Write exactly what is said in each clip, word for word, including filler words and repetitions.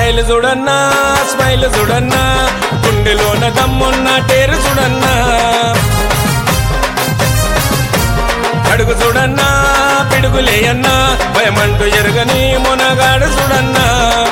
style చూడన్నా smile చూడన్నా గుండెలోన దమ్మున్న టేరు చూడన్నా అడుగు చూడన్నా పిడుగులేయన్నా భయమంటూ ఎరగని మొనగాడు చూడన్నా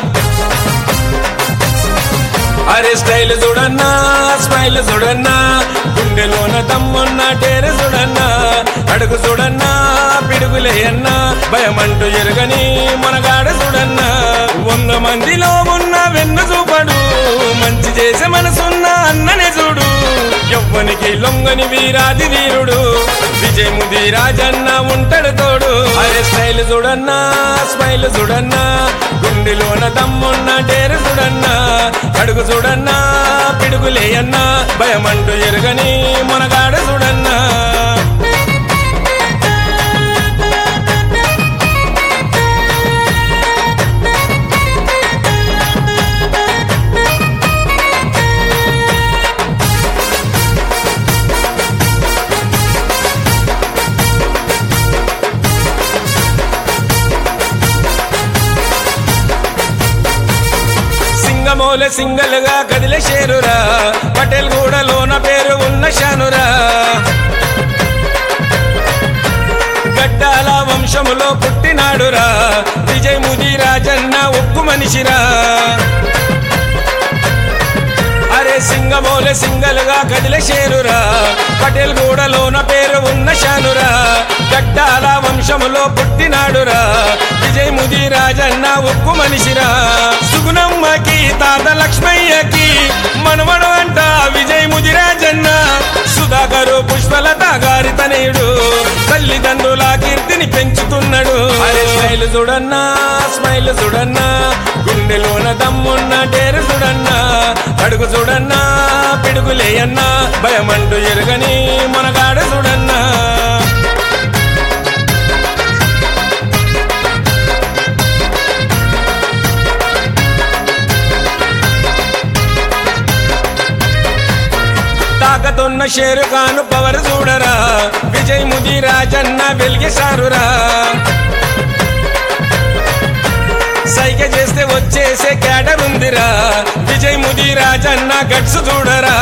అరే స్టైల్ చూడన్నా స్మైల్ చూడన్నా గుండెలోన దమ్మున్న టేరు చూడన్నా అడుగు చూడన్నా పిడుగులేయన్నా భయమంటూ ఎరగని మొనగాడు చూడన్నా వంద మందిలో ఉన్న వెన్ను చూపడు మంచి చేసే మనసున్న అన్ననే చూడు ఎవ్వనికి లొంగని వీరాది వీరుడు విజయముది రాజన్న ఉంటాడు తోడు అరే స్టైల్ చూడన్నా స్మైల్ చూడన్నా గుండెలోన దమ్మున్న టేరు చూడన్నా అడుగు చూడన్నా పిడుగులేయన్నా భయమంటూ ఎరగని మొనగాడు చూడన్నా సింగమోల సింగల్ గా కదిలే షేరురా పటేల్ గూడలోన పేరు ఉన్న షానురా గడ్డాల వంశములో పుట్టినాడురా విజయముది రాజన్న ఉక్కు మనిషిరా అరే సింగమోల సింగల్ గా కదిలే షేరురా పటేల్ గూడలోన పేరు ఉన్న షానురా గడ్డాల వంశములో పుట్టినాడురా విజయముది రాజన్న ఉక్కు మనిషిరా సుగుణమ్మకి తాత లక్ష్మయ్యకి మనవడు అంట విజయముది రాజన్న సుధాకరు పుష్పలత గారి తనయుడు తల్లిదండ్రుల కీర్తిని పెంచుతున్నాడు అరే స్టైల్ చూడన్నా స్మైల్ చూడన్నా గుండెలోన దమ్మున్న టేరు చూడన్నా అడుగు చూడన్నా పిడుగులేయన్నా భయమంటూ ఎరగని మనగాడు చూడన్నా తాకతున్న షేరు ఖాను పవర్ చూడరా విజయముది రాజన్న వెలిగేశారురా సైగ చేస్తే వచ్చేసే క్యాడర్ ఉందిరా విజయముది రాజన్న గట్స్ చూడరా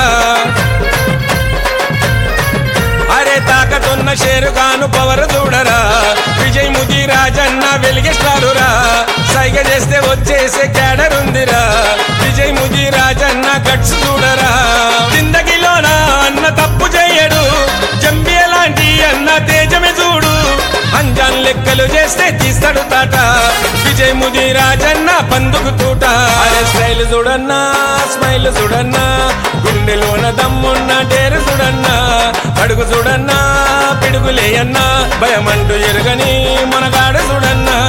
అరే తాకతున్న షేరు ఖాను పవర్ చూడరా విజయముది రాజన్న వెలిగేస్తారురా సైగ చేస్తే వచ్చేసే క్యాడర్ ఉందిరా విజయముది రాజన్న గట్స్ చూడరా జిందగీలోన అన్న తప్పు చేయడు జంబి లాంటి అన్న తేజమే చూడు అంజాన్ లెక్కలు చేస్తే తీస్తాడు తాట విజయముది రాజన్న పందుకు తూట అరే స్టైల్ చూడన్నా స్మైల్ చూడన్నా గుండెలోన దమ్మున్న టేరు చూడన్నా అడుగు చూడన్నా పిడుగులేయన్నా భయమంటూ ఎరగని మనగాడు చూడన్నా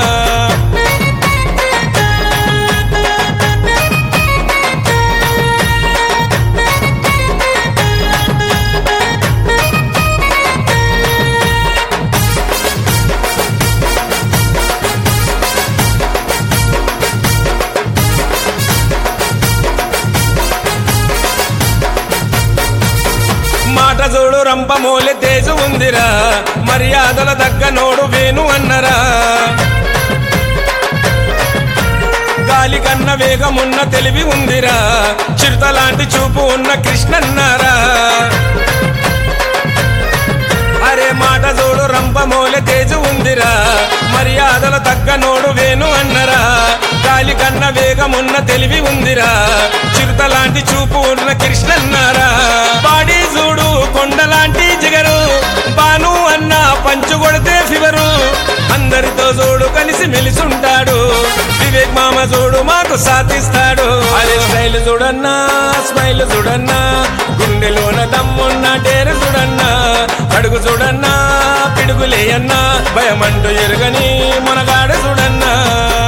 మాట చూడు రంపమూలి తేజు ఉందిరా మర్యాదల దగ్గ నోడు వేణు అన్నరా గాలి కన్న వేగమున్న తెలివి ఉందిరా చిరుత లాంటి చూపు ఉన్న కృష్ణన్నారా అరే మాట చూడు రంపమూలి తేజు ఉందిరా మర్యాదల దగ్గ నోడు వేణు అన్నరా గాలి కన్న వేగమున్న తెలివి ఉందిరా చిరుత లాంటి చూపు ఉన్న కృష్ణన్నారా బాడీ చూడు కొండలాంటి జిగరు బాను అన్న పంచు కొడితే ఫివరు అందరితో చూడు కలిసి మెలిసుంటాడు వివేక్ మామ చూడు మాకు సాధిస్తాడు అరే స్టైల్ చూడన్నా స్మైల్ చూడన్నా గుండెలోన దమ్మున్న టేరు చూడన్నా అడుగు చూడన్నా పిడుగులేయన్నా భయమంటూ ఎరగని మనగాడు చూడన్నా